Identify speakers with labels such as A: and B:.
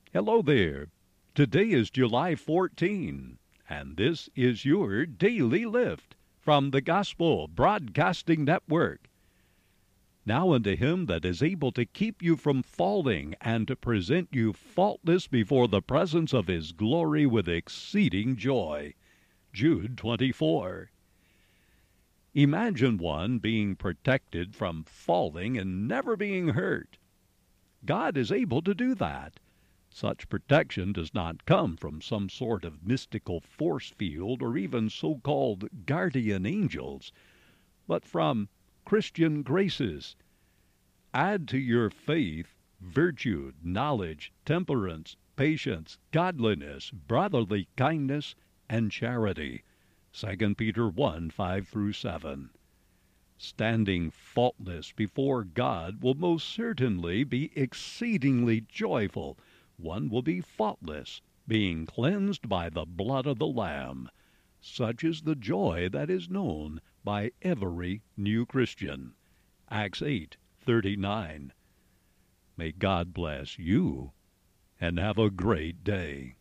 A: Hello there. Today is July 14, and this is your Daily Lift from the Gospel Broadcasting Network. Now unto him that is able to keep you from falling and to present you faultless before the presence of his glory with exceeding joy. Jude 24. Imagine one being protected from falling and never being hurt. God is able to do that. Such protection does not come from some sort of mystical force field or even so-called guardian angels, but from Christian graces. Add to your faith virtue, knowledge, temperance, patience, godliness, brotherly kindness, and charity. 2 Peter 1, 5-7. Standing faultless before God will most certainly be exceedingly joyful. One will be faultless, being cleansed by the blood of the Lamb. Such is the joy that is known by every new Christian. Acts 8:39. May God bless you, and have a great day.